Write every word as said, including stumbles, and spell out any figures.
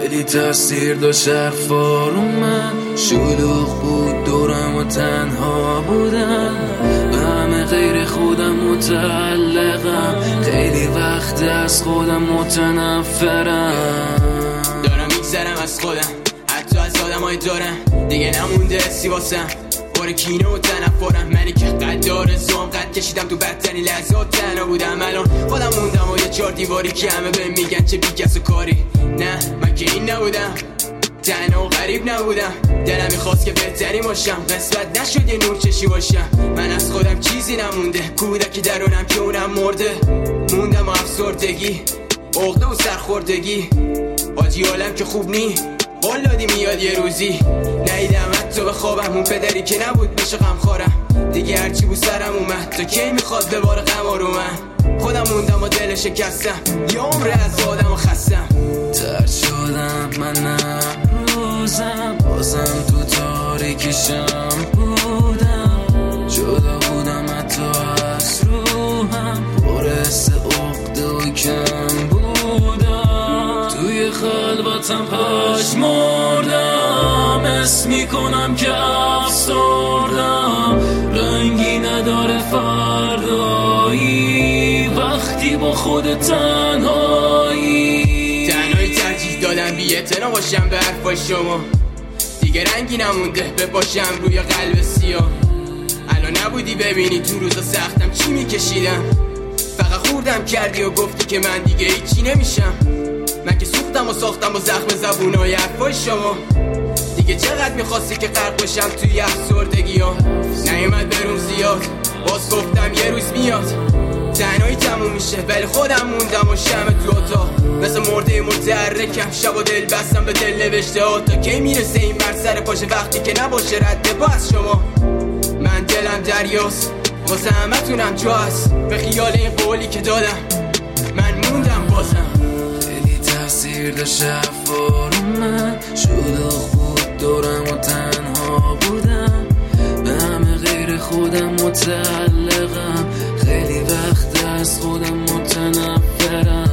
خیلی تاثیر داشت حرفا رو من، شلوغ بود دورم و تنها بودم، به همه غیر خودم متعلقم، خیلی وقت از خودم متنفرم، دارم میگذرم از خودم، حتی از آدم های دارم، دیگه نمونده حسی واسم، بار کینه و تنفرم، منی که قد آرزوام قد کشیدم تو بدترین لحظات تنها بودم، الان خودم موندم و یه چهار دیواری که همه بهم میگن چه بیکس و کاری، نه من که این نبودم، تنها و غریب نبودم، دلم میخواست که بهتری باشم، قسمت نشد یه نور چشی باشم، من از خودم چیزی نمونده، کودکی درونم که اونم مرده، موندم و افسردگی، عقده و سرخوردگی، حاجی عالم که خوب نی، قول دادی میاد یه روزی، نیدم حتی به خوابم، اون پدری که نبود بشه غمخوارم، دیگه هرچی بود سرم اومد، تا کی میخواد به بار غم رو من، خودم موندم و دل شکستم، یه عمر از آدم و خستم، ترد شدم منم روزم، بازم تو تاریکشم بودم، جدا بودم حتی از روحم، برس عقده و کم بودم، توی خلوتم پاش مردم، اسم میکنم که افسردم، رنگی نداره فردایی، وقتی با خود تنهایی، تنهایی ترجیح دادم بی اعتنا باشم به حرفای شما، دیگه رنگی نمونده بپاشم روی قلب سیاه، الان نبودی ببینی تو روزا سختم چی میکشیدم، فقط خوردم کردی و گفتی که من دیگه هیچی نمیشم، من که سوختم و ساختم و زخم زبونای حرفای شما، دیگه چقدر میخواستی که غرق بشم توی افسردگی ها، نیومد بروم زیاد، باز گفتم یه روز میاد، تنهایی تموم میشه ولی خودم موندم و شمع تو اتاق، مثل مرده متحرکم، شب و دل بستم به دل نوشته ها، تا کی میرسه این بر سر پاشه وقتی که نباشه رد پا از شما، من دلم دریاست واسه همه تونم جا هست، به خیال این قولی که دادم من موندم بازم، خیلی تاثیر داشت حرفا رو من، شلوغ بود دورم و تنها بودم، به همه غیر خودم متعلقم، خیلی وقت از خودم متنفرم.